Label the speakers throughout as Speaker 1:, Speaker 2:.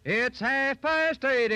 Speaker 1: It's 8:30.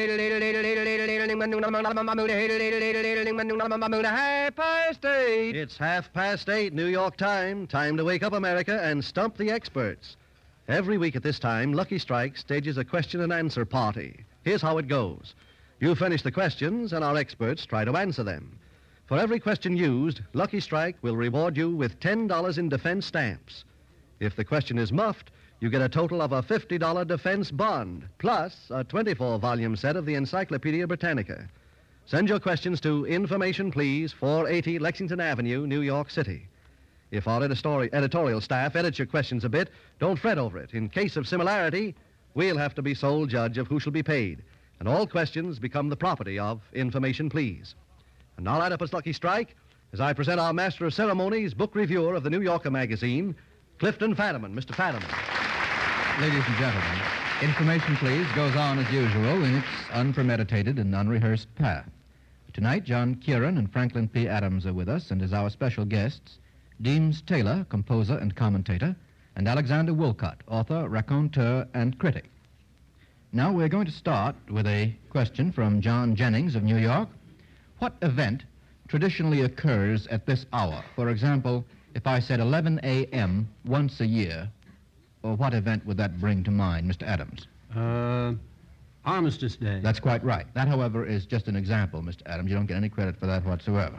Speaker 1: 8:30.
Speaker 2: It's 8:30, New York time. Time to wake up, America, and stump the experts. Every week at this time, Lucky Strike stages a question and answer party. Here's how it goes. You finish the questions, and our experts try to answer them. For every question used, Lucky Strike will reward you with $10 in defense stamps. If the question is muffed, you get a total of a $50 defense bond, plus a 24-volume set of the Encyclopedia Britannica. Send your questions to Information Please, 480 Lexington Avenue, New York City. If our editorial staff edits your questions a bit, don't fret over it. In case of similarity, we'll have to be sole judge of who shall be paid, and all questions become the property of Information Please. And now light up as Lucky Strike as I present our Master of Ceremonies, book reviewer of the New Yorker magazine, Clifton Fadiman. Mr. Fadiman.
Speaker 3: Ladies and gentlemen, Information Please goes on as usual in its unpremeditated and unrehearsed path. Tonight, John Kieran and Franklin P. Adams are with us, and as our special guests, Deems Taylor, composer and commentator, and Alexander Woollcott, author, raconteur, and critic. Now we're going to start with a question from John Jennings of New York. What event traditionally occurs at this hour? For example, if I said 11 a.m. once a year, or what event would that bring to mind, Mr. Adams?
Speaker 4: Armistice Day.
Speaker 3: That's quite right. That, however, is just an example, Mr. Adams. You don't get any credit for that whatsoever.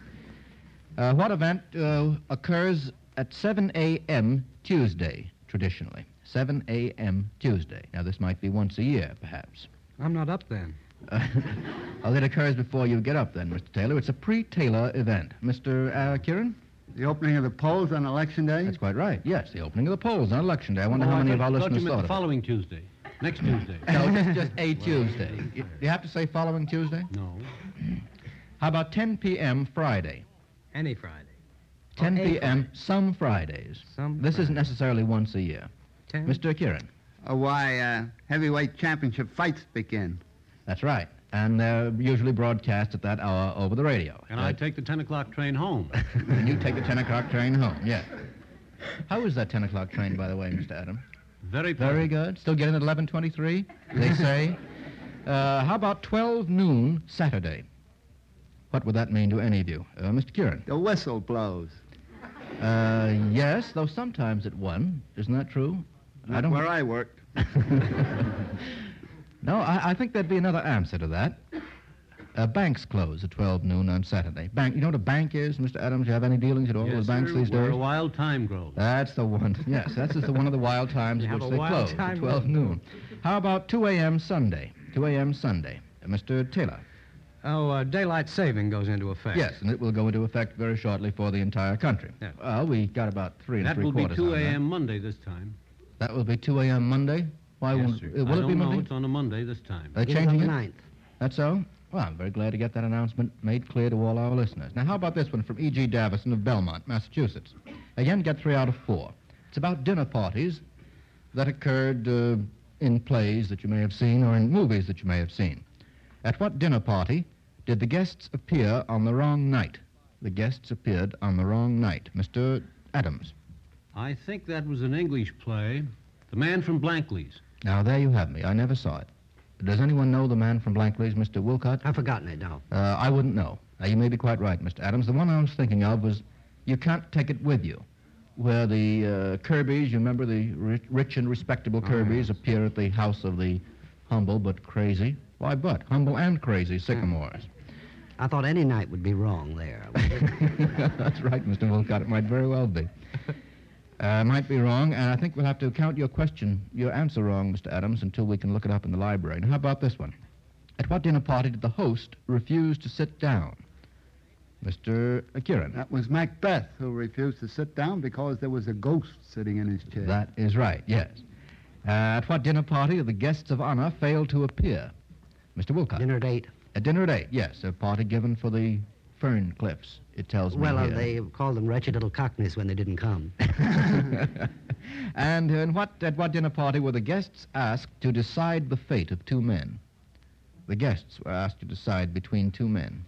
Speaker 3: What event occurs at 7 a.m. Tuesday, traditionally? 7 a.m. Tuesday. Now, this might be once a year, perhaps.
Speaker 4: I'm not up then.
Speaker 3: Well, it occurs before you get up then, Mr. Taylor. It's a pre-Taylor event. Mr. Kieran?
Speaker 5: The opening of the polls on Election Day?
Speaker 3: That's quite right. Yes, the opening of the polls on Election Day. I wonder how many of our listeners thought of it.
Speaker 4: The following Tuesday. Next Tuesday.
Speaker 3: No, it's just a Tuesday. Do you have to say following Tuesday?
Speaker 4: No.
Speaker 3: How about 10 p.m. Friday?
Speaker 1: Any Friday.
Speaker 3: 10 p.m. some Fridays. This isn't necessarily once a year.
Speaker 1: 10?
Speaker 3: Mr. Kieran?
Speaker 5: Heavyweight championship fights begin.
Speaker 3: That's right. And they're usually broadcast at that hour over the radio.
Speaker 4: And I take the 10 o'clock train home.
Speaker 3: And you take the 10 o'clock train home, yes. How is that 10 o'clock train, by the way, Mr. Adams?
Speaker 4: Very
Speaker 3: good. Still getting at 11:23, they say. How about 12 noon Saturday? What would that mean to any of you? Mr. Kieran?
Speaker 5: The whistle blows.
Speaker 3: Yes, though sometimes at 1. Isn't that true?
Speaker 5: Not where I worked.
Speaker 3: No, I think there'd be another answer to that. Banks close at 12 noon on Saturday. You know what a bank is, Mr. Adams? You have any dealings at all with banks these days?
Speaker 4: Where a wild time grows.
Speaker 3: That's the one. Yes, that's just one of the wild times at which they close at 12 noon. How about 2 a.m. Sunday? 2 a.m. Sunday. Mr. Taylor?
Speaker 1: Daylight saving goes into effect.
Speaker 3: Yes, and it will go into effect very shortly for the entire country.
Speaker 1: Yeah.
Speaker 3: Well, we got about 3
Speaker 4: That will
Speaker 3: 3/4
Speaker 4: be 2
Speaker 3: on
Speaker 4: a.m. Monday this time.
Speaker 3: That will be 2 a.m. Monday? Why
Speaker 4: Yes,
Speaker 3: won't
Speaker 4: sir.
Speaker 3: will
Speaker 4: I
Speaker 3: it
Speaker 4: don't
Speaker 3: be
Speaker 4: know.
Speaker 3: Monday?
Speaker 4: It's on a Monday this time.
Speaker 3: Are they changing it?
Speaker 1: 9th.
Speaker 3: That's so? Well, I'm very glad to get that announcement made clear to all our listeners. Now, how about this one from E.G. Davison of Belmont, Massachusetts? Again, get 3 out of 4. It's about dinner parties that occurred in plays that you may have seen or in movies that you may have seen. At what dinner party did the guests appear on the wrong night? The guests appeared on the wrong night. Mr. Adams.
Speaker 4: I think that was an English play, The Man from Blankley's.
Speaker 3: Now, there you have me. I never saw it. Does anyone know The Man from Blankley's, Mr. Woollcott?
Speaker 1: I've forgotten it now.
Speaker 3: I wouldn't know. Now, you may be quite right, Mr. Adams. The one I was thinking of was You Can't Take It With You, where the Kirbys, you remember the rich and respectable Kirbys, appear at the house of the humble but crazy, humble and crazy Sycamores.
Speaker 1: I thought any night would be wrong there.
Speaker 3: That's right, Mr. Woollcott. It might very well be. Might be wrong, and I think we'll have to count your answer wrong, Mr. Adams, until we can look it up in the library. Now, how about this one? At what dinner party did the host refuse to sit down? Mr. Kieran.
Speaker 5: That was Macbeth, who refused to sit down because there was a ghost sitting in his chair.
Speaker 3: That is right, yes. At what dinner party did the guests of honor fail to appear? Mr. Woollcott.
Speaker 1: Dinner date.
Speaker 3: A dinner date, yes. A party given for the Fern Cliffs, it tells me here.
Speaker 1: They called them wretched little cockneys when they didn't come.
Speaker 3: And at what dinner party were the guests asked to decide the fate of 2 men? The guests were asked to decide between 2 men.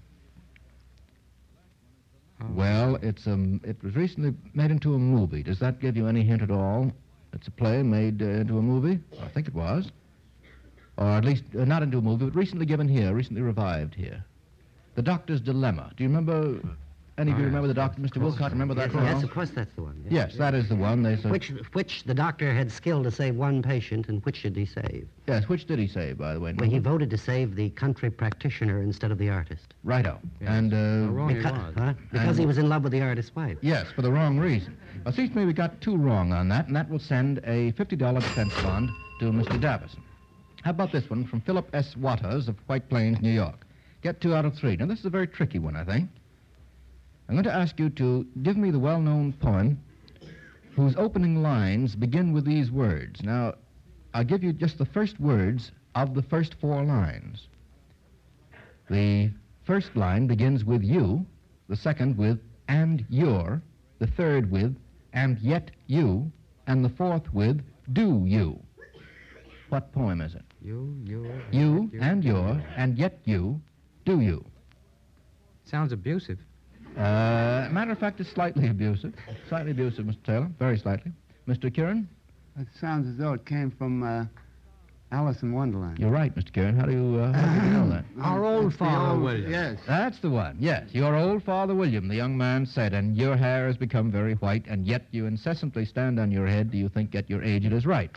Speaker 3: Well, it was recently made into a movie. Does that give you any hint at all? It's a play made into a movie? I think it was. or at least not into a movie, but recently given here, recently revived here. The Doctor's Dilemma. Do you remember, any of you remember the Doctor, Mr. Wilcott, remember that?
Speaker 1: Yes, of course that's the one.
Speaker 3: Yes, that is the one.
Speaker 1: Which the doctor had skill to save one patient, and which did he save?
Speaker 3: Yes, which did he save, by the way?
Speaker 1: Well, he voted to save the country practitioner instead of the artist.
Speaker 3: Righto.
Speaker 4: Yes.
Speaker 3: And,
Speaker 4: Wrong he was.
Speaker 1: Because he was in love with the artist's wife.
Speaker 3: yes, for the wrong reason. Well, it seems to me we got two wrong on that, and that will send a $50 defense bond to Mr. Davison. How about this one from Philip S. Waters of White Plains, New York? Get 2 out of 3. Now, this is a very tricky one, I think. I'm going to ask you to give me the well-known poem whose opening lines begin with these words. Now, I'll give you just the first words of the first 4 lines. The first line begins with you, the second with and your, the third with and yet you, and the fourth with do you. What poem is it?
Speaker 6: You,
Speaker 3: and your, and yet you, do you.
Speaker 6: Sounds abusive.
Speaker 3: Matter of fact, it's slightly abusive. Slightly abusive, Mr. Taylor. Very slightly. Mr. Kieran?
Speaker 5: It sounds as though it came from Alice in Wonderland.
Speaker 3: You're right, Mr. Kieran. How do you know that?
Speaker 1: Our old
Speaker 5: It's the
Speaker 1: father,
Speaker 5: old-
Speaker 1: William.
Speaker 5: Yes.
Speaker 3: That's the one. Yes, your old Father William, the young man said, and your hair has become very white, and yet you incessantly stand on your head. Do you think at your age it is right?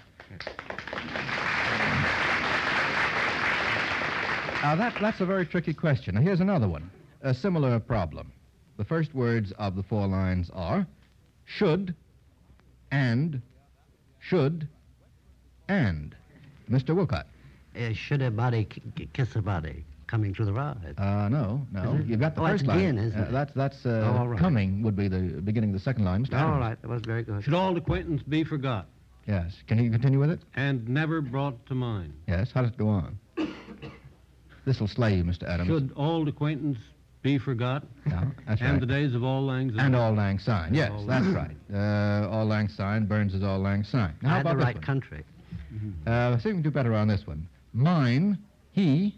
Speaker 3: Now, that's a very tricky question. Now, here's another one. A similar problem. The first words of the 4 lines are should, and, should, and. Mr. Wilcott.
Speaker 1: Should a body kiss a body coming through the ride?
Speaker 3: No.
Speaker 1: Is it?
Speaker 3: You've got the
Speaker 1: Oh,
Speaker 3: first
Speaker 1: that's
Speaker 3: line.
Speaker 1: again, isn't it?
Speaker 3: That's
Speaker 1: all right.
Speaker 3: coming would be the beginning of the second line. Mr.
Speaker 1: All
Speaker 3: Adams.
Speaker 1: right, that was very good.
Speaker 4: Should old acquaintance be forgot
Speaker 3: Yes. Can you continue with it?
Speaker 4: and never brought to mind?
Speaker 3: Yes. How does it go on? This will slay you, Mr. Adams.
Speaker 4: Should old acquaintance be forgot
Speaker 3: Yeah, that's
Speaker 4: and
Speaker 3: right.
Speaker 4: the days of Auld Lang Syne?
Speaker 3: And Auld Lang Syne. Yes,
Speaker 4: Auld
Speaker 3: that's
Speaker 4: Lang.
Speaker 3: right. Auld Lang Syne, Burns' Auld Lang Syne. Now,
Speaker 1: I
Speaker 3: how
Speaker 1: had
Speaker 3: about
Speaker 1: the
Speaker 3: this
Speaker 1: right
Speaker 3: one?
Speaker 1: country.
Speaker 3: See if we can do better on this one. Mine, he,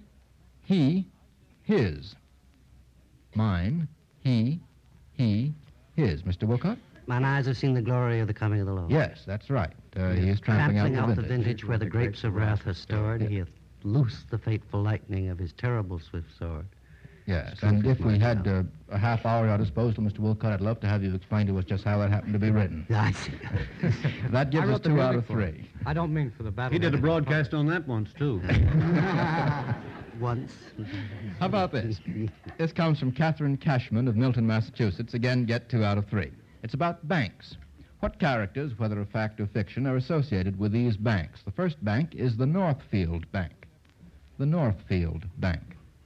Speaker 3: his. Mine, he, his. Mr. Wilcott?
Speaker 1: Mine eyes have seen the glory of the coming of the Lord.
Speaker 3: Yes, that's right. He is trampling out the vintage.
Speaker 1: vintage where the grapes of wrath are stored. He hath loosed the fateful lightning of his terrible swift sword.
Speaker 3: Yes,
Speaker 1: Truth
Speaker 3: and
Speaker 1: is
Speaker 3: if we
Speaker 1: much
Speaker 3: had
Speaker 1: now.
Speaker 3: a half hour at our disposal, Mr. Wilcott, I'd love to have you explain to us just how that happened to be written.
Speaker 1: I see.
Speaker 3: That gives
Speaker 6: I
Speaker 3: us
Speaker 6: wrote the
Speaker 3: 2 out
Speaker 6: music
Speaker 3: of
Speaker 6: for it.
Speaker 3: 3.
Speaker 6: I don't mean for the battle.
Speaker 4: He did a broadcast on that once, too.
Speaker 1: Once.
Speaker 3: How about this? This comes from Catherine Cashman of Milton, Massachusetts. Again, get 2 out of 3. It's about banks. What characters, whether of fact or fiction, are associated with these banks? The first bank is the Northfield Bank. The Northfield Bank.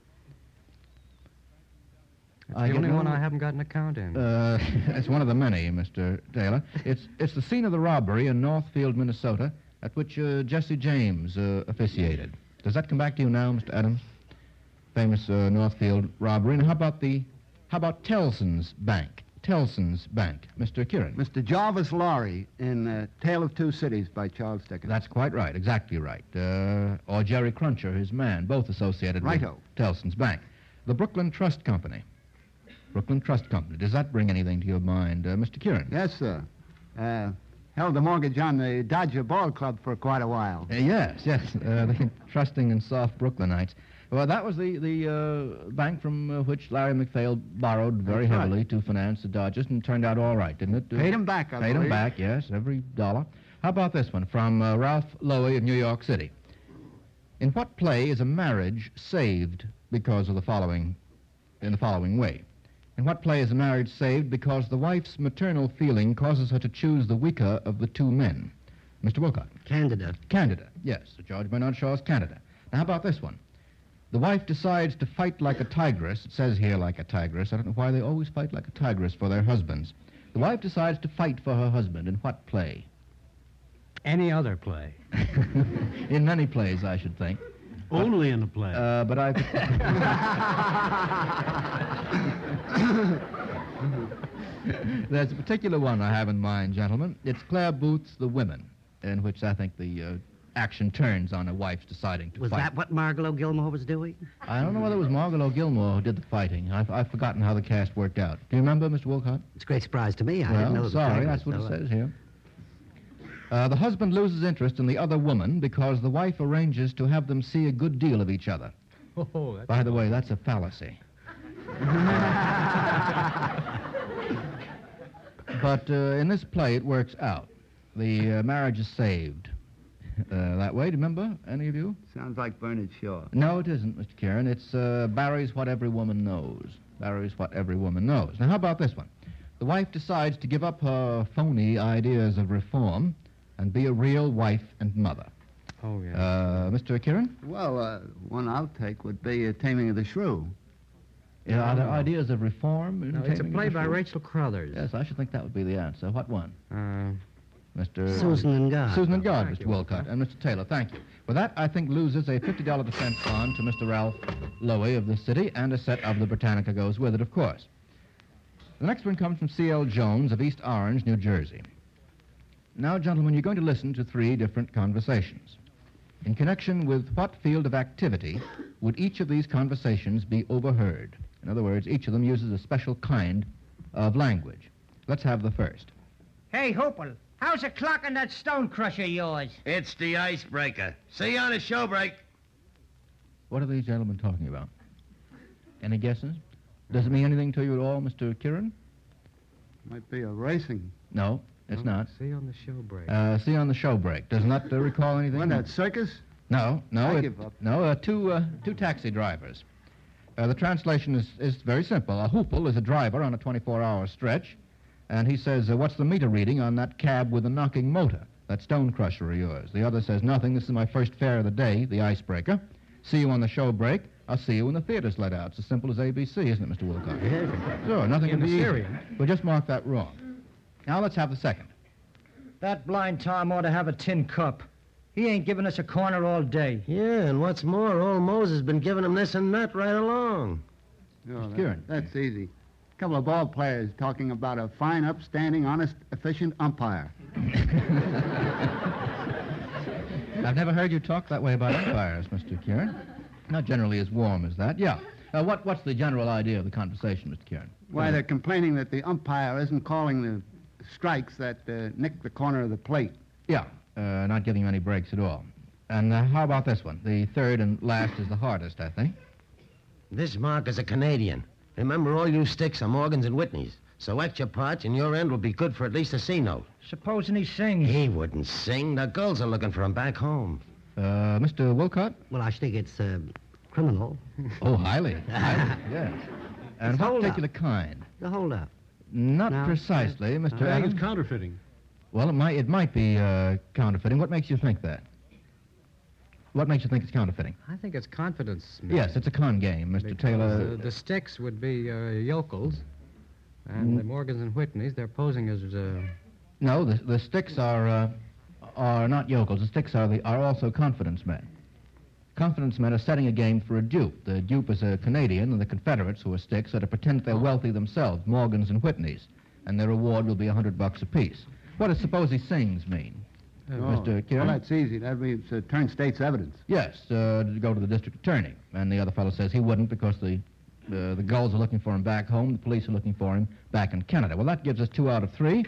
Speaker 6: It's the only one I haven't got an account in.
Speaker 3: It's one of the many, Mr. Taylor. It's the scene of the robbery in Northfield, Minnesota, at which Jesse James officiated. Does that come back to you now, Mr. Adams? Famous Northfield robbery. And how about Tellson's Bank? Tellson's Bank. Mr. Kieran.
Speaker 5: Mr. Jarvis Laurie in Tale of Two Cities by Charles Dickens.
Speaker 3: That's quite right, exactly right. Or Jerry Cruncher, his man, both associated
Speaker 5: Righto.
Speaker 3: with Tellson's Bank. The Brooklyn Trust Company. Brooklyn Trust Company. Does that bring anything to your mind, Mr. Kieran?
Speaker 5: Yes, sir. Held the mortgage on the Dodger Ball Club for quite a while.
Speaker 3: Yes. The trusting and soft Brooklynites. Well, that was the bank from which Larry McPhail borrowed very
Speaker 5: That's right.
Speaker 3: heavily to finance the Dodgers, and it turned out all right, didn't it?
Speaker 5: Paid him back, I
Speaker 3: Paid him
Speaker 5: believe.
Speaker 3: back, yes, every dollar. How about this one from Ralph Lowy of New York City? In what play is a marriage saved because of the following way? In what play is a marriage saved because the wife's maternal feeling causes her to choose the weaker of the 2 men? Mr. Wilcott.
Speaker 1: Candida.
Speaker 3: Candida, yes, Sir George Bernard Shaw's Candida. Now, how about this one? The wife decides to fight like a tigress. It says here like a tigress. I don't know why they always fight like a tigress for their husbands. The wife decides to fight for her husband. In what play?
Speaker 6: Any other play.
Speaker 3: In many plays, I should think.
Speaker 4: Only in a play.
Speaker 3: But I... There's a particular one I have in mind, gentlemen. It's Claire Booth's The Women, in which I think the action turns on a wife's deciding to
Speaker 1: Was
Speaker 3: fight.
Speaker 1: that what Margot Gilmore was doing?
Speaker 3: I don't know whether it was Margot Gilmore who did the fighting. I've forgotten how the cast worked out. Do you remember, Mr. Wilcott?
Speaker 1: It's a great surprise to me. I didn't know it was
Speaker 3: sorry,
Speaker 1: tigress,
Speaker 3: that's what it
Speaker 1: so,
Speaker 3: says here. The husband loses interest in the other woman because the wife arranges to have them see a good deal of each other.
Speaker 6: Oh, that's
Speaker 3: By the way, that's a fallacy. But in this play, it works out. The marriage is saved. That way, remember, any of you?
Speaker 5: Sounds like Bernard Shaw.
Speaker 3: No, it isn't, Mr. Kieran. It's Barry's What Every Woman Knows. Barry's What Every Woman Knows. Now, how about this one? The wife decides to give up her phony ideas of reform and be a real wife and mother.
Speaker 6: Oh, yeah.
Speaker 3: Mr. Kieran?
Speaker 5: Well, one outtake would be Taming of the Shrew.
Speaker 3: Yeah, are there ideas of reform? in
Speaker 6: No, it's a
Speaker 3: Taming
Speaker 6: play
Speaker 3: of the
Speaker 6: by
Speaker 3: Shrew?
Speaker 6: Rachel Crothers.
Speaker 3: Yes, I should think that would be the answer. What one? Mr.
Speaker 1: Susan and God.
Speaker 3: Susan and God,
Speaker 6: Thank
Speaker 3: Mr.
Speaker 6: you,
Speaker 3: Wolcott. And Mr. Taylor, thank you. Well, that, I think, loses a $50 defense bond to Mr. Ralph Lowy of the city, and a set of the Britannica goes with it, of course. The next one comes from C.L. Jones of East Orange, New Jersey. Now, gentlemen, you're going to listen to 3 different conversations. In connection with what field of activity would each of these conversations be overheard? In other words, each of them uses a special kind of language. Let's have the first.
Speaker 7: Hey, Hoople, how's the clock on that stone crusher of yours?
Speaker 8: It's the icebreaker. See you on the show break.
Speaker 3: What are these gentlemen talking about? Any guesses? Does it mean anything to you at all, Mr. Kieran?
Speaker 5: Might be a racing.
Speaker 3: No, it's not.
Speaker 6: See you on the show break.
Speaker 3: See you on the show break. Does not recall anything?
Speaker 5: When that circus?
Speaker 3: No.
Speaker 5: I give up.
Speaker 3: No, two taxi drivers. The translation is very simple. A hoople is a driver on a 24-hour stretch, and he says, what's the meter reading on that cab with the knocking motor, that stone crusher of yours? The other says, nothing. This is my first fare of the day, the icebreaker. See you on the show break. I'll see you when the theater's let out. It's as simple as ABC, isn't it, Mr. Wilcox? Sure, nothing
Speaker 6: In
Speaker 3: can
Speaker 6: the
Speaker 3: be easier.
Speaker 6: Syrian.
Speaker 3: We'll just mark that wrong. Now let's have the second.
Speaker 7: That blind Tom ought to have a tin cup. He ain't giving us a corner all day.
Speaker 1: Yeah, and what's more, old Moses has been giving him this and that right along.
Speaker 5: Oh,
Speaker 3: Kieran.
Speaker 5: That's easy. A couple of ball players talking about a fine, upstanding, honest, efficient umpire.
Speaker 3: I've never heard you talk that way about umpires, Mr. Kieran. Not generally as warm as that. Yeah. What's the general idea of the conversation, Mr. Kieran?
Speaker 5: Why, they're complaining that the umpire isn't calling the strikes that nick the corner of the plate.
Speaker 3: Yeah, not giving you any breaks at all. And how about this one? The third and last is the hardest, I think.
Speaker 1: This Mark is a Canadian. Remember, all you sticks are Morgans and Whitneys. So extra parts and your end will be good for at least a C note.
Speaker 7: Supposing he sings.
Speaker 1: He wouldn't sing. The girls are looking for him back home.
Speaker 3: Mr. Wilcott?
Speaker 1: Well, I think it's criminal.
Speaker 3: Oh, highly. Highly, yes. And
Speaker 1: It's
Speaker 3: what
Speaker 1: hold
Speaker 3: particular kind?
Speaker 1: The hold up.
Speaker 3: Not
Speaker 1: No.
Speaker 3: precisely, Mr.
Speaker 4: I think
Speaker 3: Adams.
Speaker 4: it's counterfeiting.
Speaker 3: Well, it might be counterfeiting. What makes you think that? What makes you think it's counterfeiting?
Speaker 6: I think it's confidence.
Speaker 3: Yes, it's a con game, Mr.
Speaker 6: Because,
Speaker 3: Taylor.
Speaker 6: the sticks would be yokels, and the Morgans and Whitneys, they're posing as...
Speaker 3: No, the sticks are not yokels. The sticks are also confidence men. Confidence men are setting a game for a dupe. The dupe is a Canadian, and the Confederates, who are sticks, are to pretend they're wealthy themselves, Morgans and Whitneys, and their reward will be $100 apiece. What does suppose he sings mean, Mr. Kieran?
Speaker 5: Well, that's easy. That means turn state's evidence.
Speaker 3: Yes, to go to the district attorney. And the other fellow says he wouldn't because the gulls are looking for him back home, the police are looking for him back in Canada. Well, that gives us 2 out of 3.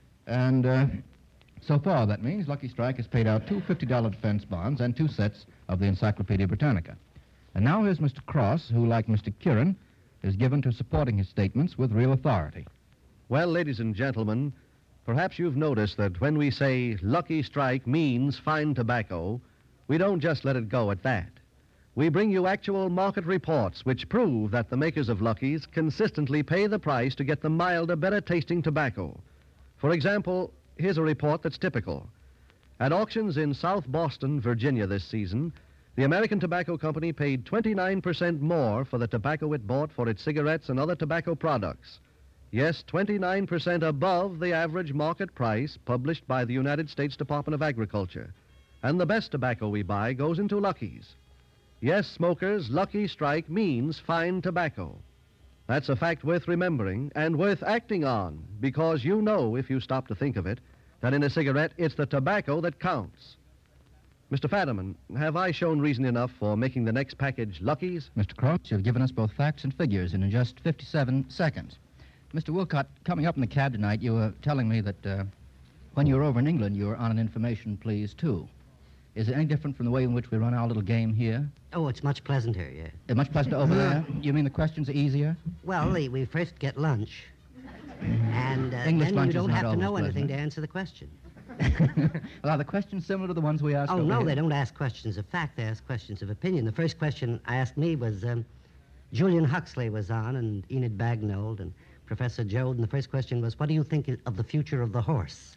Speaker 3: And so far, that means Lucky Strike has paid out 2 $50 defense bonds and 2 sets of the Encyclopedia Britannica. And now here's Mr. Cross, who, like Mr. Kieran, is given to supporting his statements with real authority.
Speaker 2: Well, ladies and gentlemen, perhaps you've noticed that when we say Lucky Strike means fine tobacco, we don't just let it go at that. We bring you actual market reports which prove that the makers of Lucky's consistently pay the price to get the milder, better-tasting tobacco. For example, here's a report that's typical. At auctions in South Boston, Virginia this season, the American Tobacco Company paid 29% more for the tobacco it bought for its cigarettes and other tobacco products. Yes, 29% above the average market price published by the United States Department of Agriculture. And the best tobacco we buy goes into Lucky's. Yes, smokers, Lucky Strike means fine tobacco. That's a fact worth remembering and worth acting on, because you know, if you stop to think of it, that in a cigarette, it's the tobacco that counts. Mr. Fadiman, have I shown reason enough for making the next package Lucky's?
Speaker 3: Mr. Cross, you've given us both facts and figures in just 57 seconds. Mr. Wilcott, coming up in the cab tonight, you were telling me that When you were over in England, you were on an information please, too. Is it any different from the way in which we run our little game here?
Speaker 9: Oh, it's much pleasanter, yeah.
Speaker 3: Much pleasanter over there? You mean the questions are easier?
Speaker 9: Well, we first get lunch. And
Speaker 3: English
Speaker 9: then
Speaker 3: lunch
Speaker 9: you
Speaker 3: is
Speaker 9: don't
Speaker 3: not
Speaker 9: have to
Speaker 3: always
Speaker 9: know anything
Speaker 3: pleasant.
Speaker 9: to answer the question.
Speaker 3: Well, are the questions similar to the ones we asked
Speaker 9: Oh,
Speaker 3: over
Speaker 9: no,
Speaker 3: here?
Speaker 9: they don't ask questions of fact. They ask questions of opinion. The first question asked me was, Julian Huxley was on, and Enid Bagnold, and Professor Joad, and the first question was, what do you think of the future of the horse?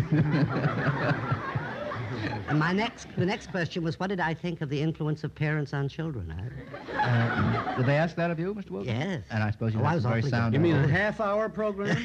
Speaker 9: And the next question was, what did I think of the influence of parents on children?
Speaker 3: Did they ask that of you, Mr. Wilson?
Speaker 9: Yes.
Speaker 3: And I suppose you
Speaker 9: Oh,
Speaker 3: had
Speaker 9: I was
Speaker 3: some very
Speaker 9: awfully
Speaker 3: sound...
Speaker 4: You mean a
Speaker 3: answers.
Speaker 4: half-hour program?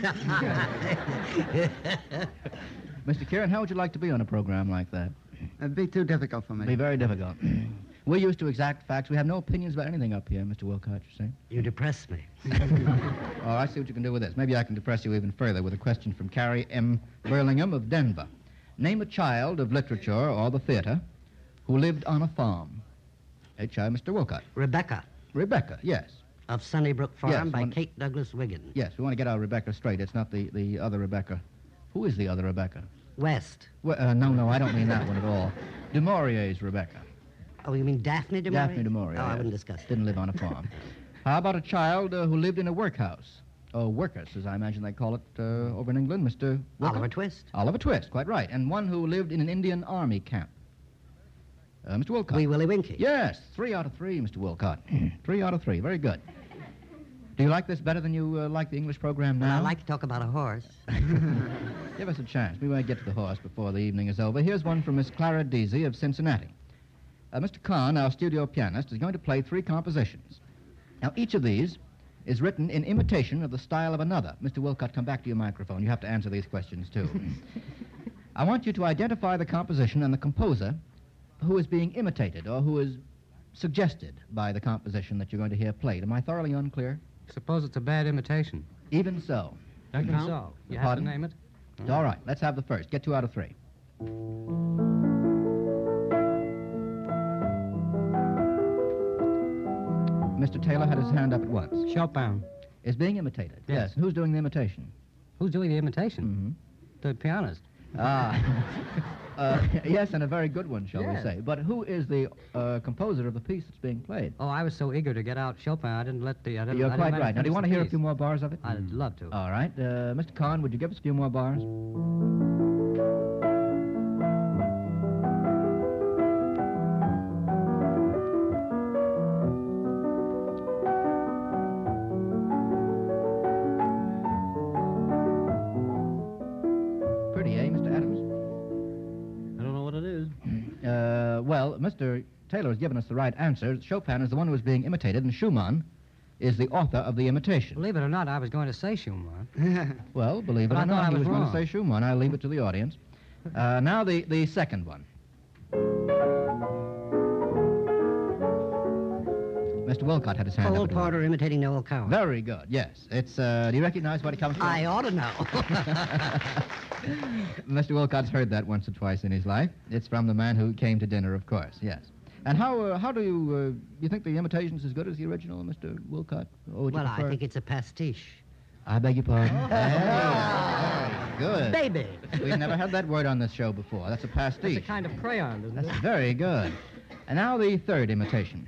Speaker 3: Mr. Kieran, how would you like to be on a program like that?
Speaker 5: It'd be too difficult for me.
Speaker 3: It'd be very difficult. We're used to exact facts. We have no opinions about anything up here, Mr. Wilcott, you see.
Speaker 9: You depress me.
Speaker 3: Oh, I see what you can do with this. Maybe I can depress you even further with a question from Carrie M. Burlingham of Denver. Name a child of literature or the theater who lived on a farm. A child, Mr. Wilcott.
Speaker 9: Rebecca
Speaker 3: Rebecca, yes.
Speaker 9: of Sunnybrook Farm
Speaker 3: Yes,
Speaker 9: by
Speaker 3: one-
Speaker 9: Kate Douglas Wiggin.
Speaker 3: Yes, we want to get our Rebecca straight. It's not the other Rebecca. Who is the other Rebecca?
Speaker 9: West.
Speaker 3: Well, no, I don't mean that one at all. Du Maurier's Rebecca.
Speaker 9: Oh, you mean Daphne du Maurier?
Speaker 3: Daphne du Maurier.
Speaker 9: Oh, I
Speaker 3: yes.
Speaker 9: wouldn't discuss
Speaker 3: Didn't live on a farm. How about a child who lived in a workhouse? Oh, workers, as I imagine they call it over in England, Mr. Wilcott?
Speaker 9: Oliver Twist.
Speaker 3: Oliver Twist, quite right. And one who lived in an Indian army camp. Mr. Wilcott.
Speaker 9: Wee Willie Winkie.
Speaker 3: Yes, 3 out of 3, Mr. Wilcott. 3 out of 3, very good. Do you like this better than you like the English program now?
Speaker 9: Well, I like to talk about a horse.
Speaker 3: Give us a chance. We might get to the horse before the evening is over. Here's one from Miss Clara Deasy of Cincinnati. Mr. Kahn, our studio pianist, is going to play 3 compositions. Now, each of these is written in imitation of the style of another. Mr. Wilcott, come back to your microphone. You have to answer these questions, too. I want you to identify the composition and the composer who is being imitated or who is suggested by the composition that you're going to hear played. Am I thoroughly unclear?
Speaker 6: Suppose it's a bad imitation.
Speaker 3: Even so.
Speaker 4: That
Speaker 6: Even
Speaker 4: count?
Speaker 6: so. You
Speaker 3: Pardon?
Speaker 6: have to name it?
Speaker 3: All right, let's have the first. Get 2 out of 3. Mr. Taylor had his hand up at once.
Speaker 6: Chopin.
Speaker 3: Is being imitated?
Speaker 6: Yes.
Speaker 3: And who's doing the imitation?
Speaker 6: Who's doing the imitation? The pianist.
Speaker 3: Yes, and a very good one, shall we
Speaker 6: Yes.
Speaker 3: say. But who is the composer of the piece that's being played?
Speaker 6: Oh, I was so eager to get out Chopin, I didn't let the... I didn't,
Speaker 3: You're
Speaker 6: I didn't
Speaker 3: quite
Speaker 6: let him
Speaker 3: right. Now, do you
Speaker 6: finish
Speaker 3: want
Speaker 6: the
Speaker 3: to hear a
Speaker 6: piece.
Speaker 3: few more bars of it?
Speaker 6: I'd love to.
Speaker 3: All right. Mr. Kahn, would you give us a few more bars? Pretty, eh, Mr. Adams?
Speaker 4: I don't know what it is.
Speaker 3: Well, Mr. Taylor has given us the right answer. Chopin is the one who is being imitated, and Schumann is the author of the imitation.
Speaker 6: Believe it or not, I was going to say Schumann.
Speaker 3: Well, believe it
Speaker 6: But I
Speaker 3: or
Speaker 6: thought
Speaker 3: not,
Speaker 6: I
Speaker 3: he
Speaker 6: was
Speaker 3: was going to
Speaker 6: wrong.
Speaker 3: say Schumann. I'll leave it to the audience. Now the second one. Mr. Wilcott had his hand
Speaker 9: Cole
Speaker 3: up. at once.
Speaker 9: Porter imitating Noel Coward.
Speaker 3: Very good, yes. It's, do you recognize what it comes from?
Speaker 9: I ought to know.
Speaker 3: Mr. Wilcott's heard that once or twice in his life. It's from the man who came to dinner, of course, yes. And how do you think the imitation's as good as the original, Mr. Wilcott? Or would you
Speaker 9: Well, I
Speaker 3: prefer-
Speaker 9: think it's a pastiche.
Speaker 3: I beg your pardon? Hey, good.
Speaker 9: Baby.
Speaker 3: We've never had that word on this show before. That's a pastiche.
Speaker 6: It's a kind of crayon, isn't
Speaker 3: That's
Speaker 6: it?
Speaker 3: very good. And now the third imitation.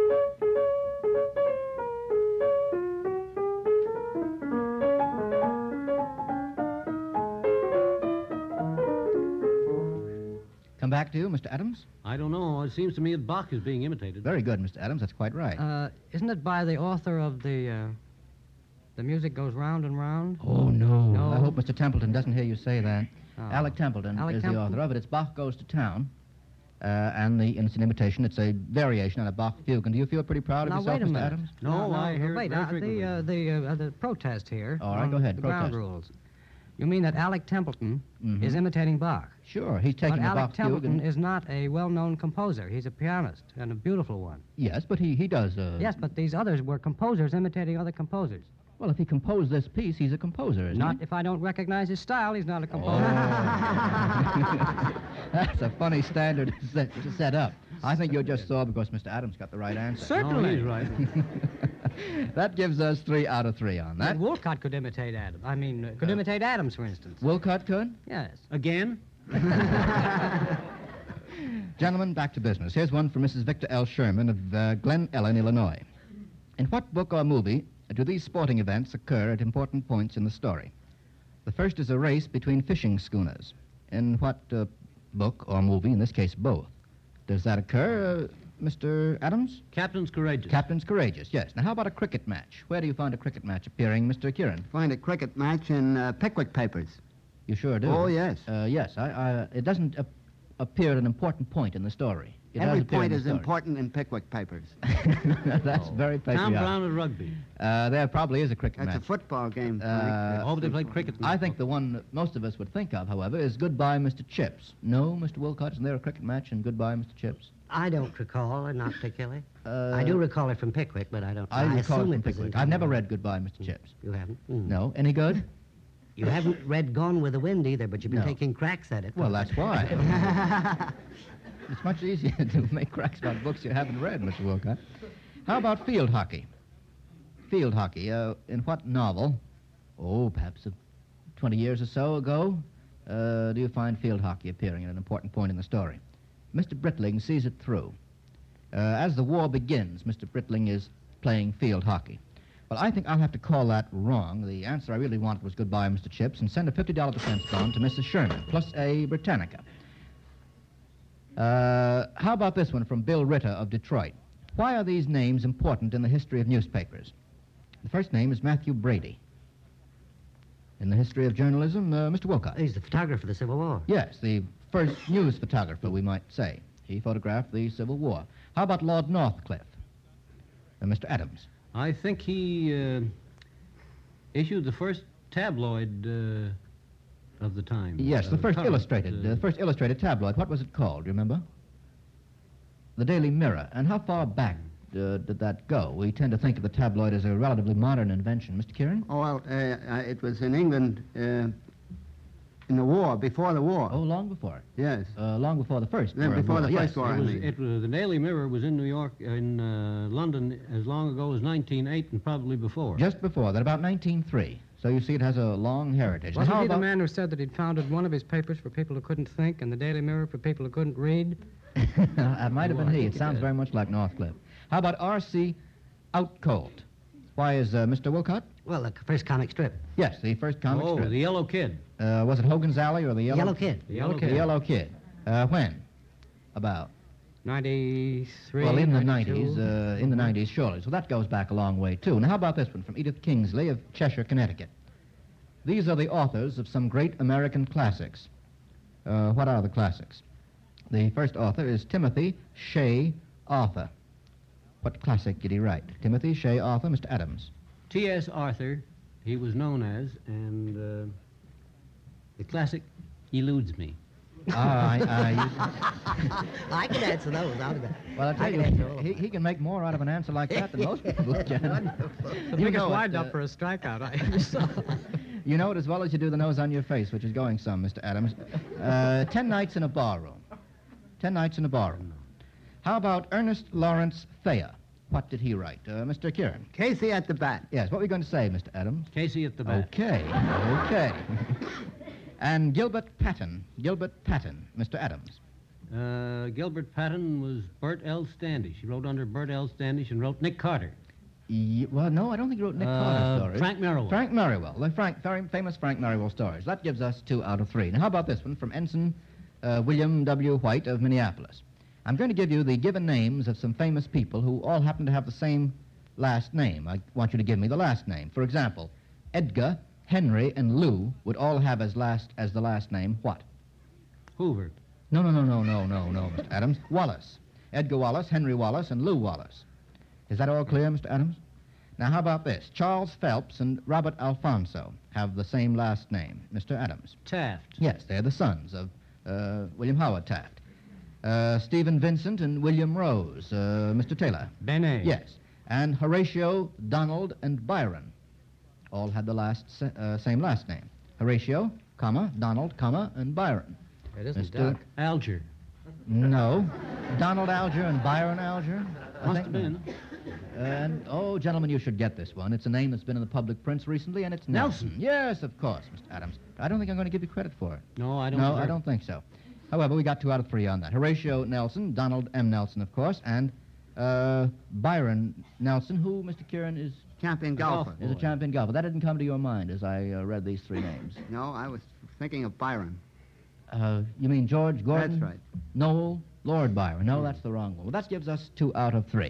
Speaker 3: Come back to you, Mr. Adams.
Speaker 4: I don't know. It seems to me that Bach is being imitated.
Speaker 3: Very good, Mr. Adams. That's quite right.
Speaker 6: Isn't it by the author of the music goes round and round?
Speaker 3: Oh, no.
Speaker 6: No.
Speaker 3: I hope Mr. Templeton doesn't hear you say that.
Speaker 6: Oh.
Speaker 3: Alec Templeton
Speaker 6: Alec
Speaker 3: is the
Speaker 6: Templeton?
Speaker 3: author of it. It's Bach Goes to Town. And it's an imitation. It's a variation on a Bach fugue. And do you feel pretty proud of
Speaker 6: Now,
Speaker 3: yourself,
Speaker 6: wait a
Speaker 3: Mr.
Speaker 6: minute.
Speaker 3: Adams?
Speaker 4: No, I hear it
Speaker 6: wait,
Speaker 4: very frequently.
Speaker 6: the protest here.
Speaker 3: All right,
Speaker 6: on
Speaker 3: go ahead,
Speaker 6: The ground
Speaker 3: protest.
Speaker 6: rules. You mean that Alec Templeton
Speaker 3: Mhm.
Speaker 6: is imitating Bach?
Speaker 3: Sure, he's taking
Speaker 6: But
Speaker 3: the
Speaker 6: Alec
Speaker 3: Bach fugue.
Speaker 6: Templeton
Speaker 3: And,
Speaker 6: is not a well-known composer. He's a pianist, and a beautiful one.
Speaker 3: yes, but he does.
Speaker 6: Yes, but these others were composers imitating other composers.
Speaker 3: Well, if he composed this piece, he's a composer, isn't
Speaker 6: Not
Speaker 3: he?
Speaker 6: if I don't recognize his style, he's not a composer.
Speaker 3: That's a funny standard to set up. I think you're just sore because Mr. Adams got the right answer.
Speaker 6: Certainly.
Speaker 4: No, he's right.
Speaker 3: That gives us 3 out of 3 on that.
Speaker 6: And Wolcott could imitate Adams. Could imitate Adams, for instance.
Speaker 3: Wolcott could?
Speaker 6: Yes.
Speaker 4: Again?
Speaker 3: Gentlemen, back to business. Here's one from Mrs. Victor L. Sherman of Glen Ellen, Illinois. In what book or movie do these sporting events occur at important points in the story? The first is a race between fishing schooners. In what book or movie, in this case both, does that occur, Mr. Adams?
Speaker 4: Captain's Courageous.
Speaker 3: Captain's Courageous, yes. Now, how about a cricket match? Where do you find a cricket match appearing, Mr. Kieran?
Speaker 5: Find a cricket match in Pickwick Papers.
Speaker 3: You sure do?
Speaker 5: Oh, yes.
Speaker 3: Yes. It doesn't appear at an important point in the story. It
Speaker 5: Every
Speaker 3: does appear
Speaker 5: point
Speaker 3: in the
Speaker 5: is
Speaker 3: story.
Speaker 5: important in Pickwick Papers.
Speaker 3: That's very patriotic.
Speaker 4: Tom Brown at rugby.
Speaker 3: There probably is a cricket
Speaker 5: That's
Speaker 3: match.
Speaker 5: a football game.
Speaker 4: Oh, they played cricket.
Speaker 3: I think the one that most of us would think of, however, is Goodbye, Mr. Chips. No, Mr. Wolcott, isn't there a cricket match in Goodbye, Mr. Chips?
Speaker 9: I don't recall, not particularly. I do recall it from Pickwick, but I don't.
Speaker 3: I recall it
Speaker 9: assume
Speaker 3: from
Speaker 9: it was
Speaker 3: Pickwick.
Speaker 9: in
Speaker 3: I've never
Speaker 9: Tom
Speaker 3: read Goodbye, Mr. Chips.
Speaker 9: You haven't?
Speaker 3: No. Any good?
Speaker 9: You haven't read Gone with the Wind either, but you've been
Speaker 3: No.
Speaker 9: taking cracks at it.
Speaker 3: Well, that's why. It's much easier to make cracks about books you haven't read, Mr. Wolcott. How about field hockey? Field hockey. In what novel, perhaps 20 years or so ago, do you find field hockey appearing at an important point in the story? Mr. Britling sees it through. As the war begins, Mr. Britling is playing field hockey. Well, I think I'll have to call that wrong. The answer I really wanted was Goodbye, Mr. Chips, and send a $50 defense bond to Mrs. Sherman, plus a Britannica. How about this one from Bill Ritter of Detroit? Why are these names important in the history of newspapers? The first name is Matthew Brady. In the history of journalism, Mr. Wolcott.
Speaker 9: He's the photographer of the Civil War.
Speaker 3: Yes, the first news photographer, we might say. He photographed the Civil War. How about Lord Northcliffe? Mr. Adams.
Speaker 4: I think he issued the first tabloid of the time.
Speaker 3: Yes, the first
Speaker 4: current,
Speaker 3: illustrated tabloid. What was it called, do you remember? The Daily Mirror. And how far back did that go? We tend to think of the tabloid as a relatively modern invention. Mr. Kieran?
Speaker 5: Oh, well, it was in England in the war, before the war.
Speaker 3: Oh, long before.
Speaker 5: Yes.
Speaker 3: Long before the first.
Speaker 5: Then before the
Speaker 3: yes.
Speaker 5: first war, I mean.
Speaker 4: The Daily Mirror was in New York, in London, as long ago as 1908 and probably before.
Speaker 3: Just before that, about 1903. So you see, it has a long heritage.
Speaker 6: Wasn't
Speaker 3: Now,
Speaker 6: he the man who said that he'd founded one of his papers for people who couldn't think and the Daily Mirror for people who couldn't read?
Speaker 3: That might have been
Speaker 6: Well, I
Speaker 3: he.
Speaker 6: think
Speaker 3: It sounds
Speaker 6: did.
Speaker 3: very much like Northcliffe. How about R.C. Outcolt? Why is Mr. Wolcott?
Speaker 9: Well, the first comic strip.
Speaker 3: Yes, the first comic
Speaker 4: Oh,
Speaker 3: strip.
Speaker 4: the Yellow Kid.
Speaker 3: Was it Hogan's Alley or the Yellow...
Speaker 9: Yellow Kid.
Speaker 4: The Yellow
Speaker 3: The
Speaker 4: Kid.
Speaker 3: Yellow Kid. When? About?
Speaker 6: 93.
Speaker 3: Well, in the
Speaker 6: 92.
Speaker 3: 90s. In the 90s, surely. So that goes back a long way, too. Now, how about this one from Edith Kingsley of Cheshire, Connecticut? These are the authors of some great American classics. What are the classics? The first author is Timothy Shea Arthur. What classic did he write? Timothy Shea Arthur, Mr. Adams.
Speaker 4: T.S. Arthur, he was known as, and the classic eludes me.
Speaker 9: I can answer those.
Speaker 3: Well, I tell you, he can make more out of an answer like that than most people can.
Speaker 6: The biggest wind-up for a strikeout I ever saw.
Speaker 3: You know it as well as you do the nose on your face, which is going some, Mr. Adams. 10 Nights in a Barroom. 10 Nights in a Barroom. How about Ernest Lawrence Thayer? What did he write? Mr. Kieran.
Speaker 5: Casey at the bat.
Speaker 3: Yes, what were you going to say, Mr. Adams?
Speaker 4: Casey at the bat.
Speaker 3: Okay. And Gilbert Patton, Mr. Adams.
Speaker 4: Gilbert Patton was Bert L. Standish. He wrote under Bert L. Standish and wrote Nick Carter.
Speaker 3: Well, no, I don't think he wrote Nick Carter stories.
Speaker 4: Frank Merriwell.
Speaker 3: Frank Merriwell, the very famous Frank Merriwell stories. That gives us 2 out of 3. Now, how about this one from Ensign William W. White of Minneapolis? I'm going to give you the given names of some famous people who all happen to have the same last name. I want you to give me the last name. For example, Edgar, Henry, and Lou would all have as the last name what?
Speaker 4: Hoover.
Speaker 3: No, Mr. Adams. Wallace. Edgar Wallace, Henry Wallace, and Lou Wallace. Is that all clear, Mr. Adams? Now, how about this? Charles Phelps and Robert Alfonso have the same last name, Mr. Adams.
Speaker 4: Taft.
Speaker 3: Yes, they're the sons of William Howard Taft. Stephen Vincent and William Rose, Mr. Taylor.
Speaker 6: Benet.
Speaker 3: Yes. And Horatio, Donald, and Byron all had the same last name. Horatio, comma, Donald, comma, and Byron.
Speaker 6: It isn't
Speaker 3: Mr.
Speaker 6: Duck.
Speaker 4: Alger.
Speaker 3: No. Donald Alger and Byron Alger?
Speaker 4: Must have been.
Speaker 3: And, gentlemen, you should get this one. It's a name that's been in the public prints recently, and it's Nelson. Yes, of course, Mr. Adams. I don't think I'm going to give you credit for it.
Speaker 4: No, I don't.
Speaker 3: No, I don't think so. However, we got 2 out of 3 on that. Horatio Nelson, Donald M. Nelson, of course, and Byron Nelson, who, Mr. Kieran, is...
Speaker 5: Champion golfer.
Speaker 3: Is a champion golfer. That didn't come to your mind as I read these 3 names.
Speaker 5: No, I was thinking of Byron.
Speaker 3: You mean George Gordon?
Speaker 5: That's right.
Speaker 3: Noel, Lord Byron. No, that's the wrong one. Well, that gives us 2 out of 3.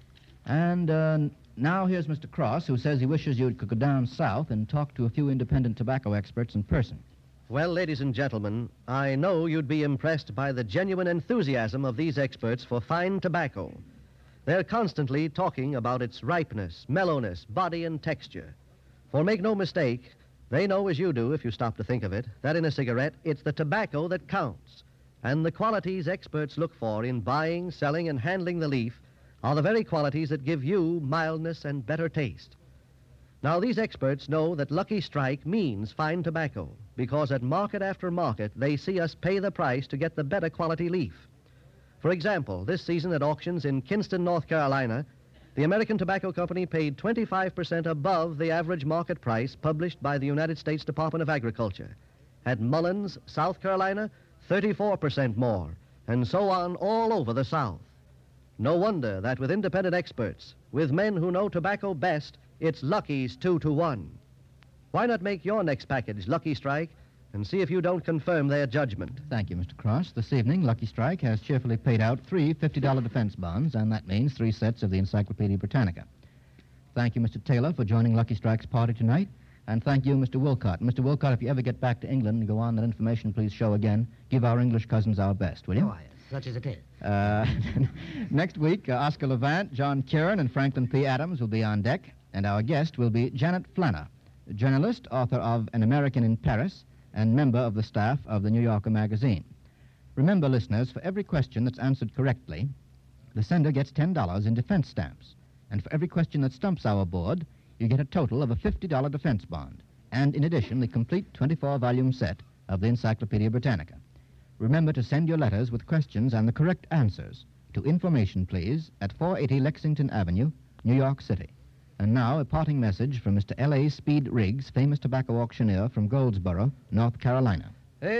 Speaker 3: And now here's Mr. Cross, who says he wishes you could go down south and talk to a few independent tobacco experts in person.
Speaker 2: Well, ladies and gentlemen, I know you'd be impressed by the genuine enthusiasm of these experts for fine tobacco. They're constantly talking about its ripeness, mellowness, body, and texture. For make no mistake, they know as you do, if you stop to think of it, that in a cigarette, it's the tobacco that counts. And the qualities experts look for in buying, selling, and handling the leaf are the very qualities that give you mildness and better taste. Now, these experts know that Lucky Strike means fine tobacco, because at market after market, they see us pay the price to get the better quality leaf. For example, this season at auctions in Kinston, North Carolina, the American Tobacco Company paid 25% above the average market price published by the United States Department of Agriculture. At Mullins, South Carolina, 34% more, and so on all over the South. No wonder that with independent experts, with men who know tobacco best, it's Lucky's 2 to 1. Why not make your next package Lucky Strike and see if you don't confirm their judgment?
Speaker 3: Thank you, Mr. Cross. This evening, Lucky Strike has cheerfully paid out 3 $50 defense bonds, and that means 3 sets of the Encyclopedia Britannica. Thank you, Mr. Taylor, for joining Lucky Strike's party tonight. And thank you, Mr. Wilcott. Mr. Wilcott, if you ever get back to England and go on that information, please show again. Give our English cousins our best, will you?
Speaker 9: Oh, yes, such as it is.
Speaker 3: Next week, Oscar Levant, John Kieran, and Franklin P. Adams will be on deck, and our guest will be Janet Flanner, journalist, author of An American in Paris, and member of the staff of the New Yorker magazine. Remember, listeners, for every question that's answered correctly, the sender gets $10 in defense stamps. And for every question that stumps our board, you get a total of a $50 defense bond, and in addition, the complete 24-volume set of the Encyclopedia Britannica. Remember to send your letters with questions and the correct answers to Information, please, at 480 Lexington Avenue, New York City. And now, a parting message from Mr. L.A. Speed Riggs, famous tobacco auctioneer from Goldsboro, North Carolina.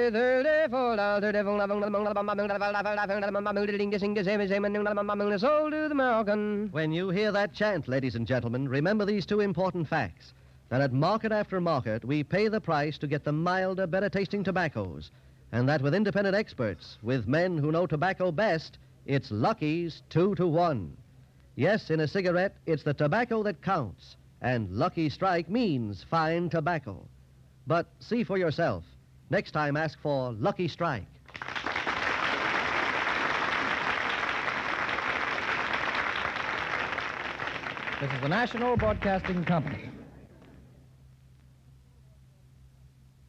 Speaker 2: When you hear that chant, ladies and gentlemen, remember these 2 important facts. That at market after market, we pay the price to get the milder, better-tasting tobaccos. And that with independent experts, with men who know tobacco best, it's Lucky's 2 to 1. Yes, in a cigarette, it's the tobacco that counts. And Lucky Strike means fine tobacco. But see for yourself. Next time, ask for Lucky Strike.
Speaker 7: This is the National Broadcasting Company.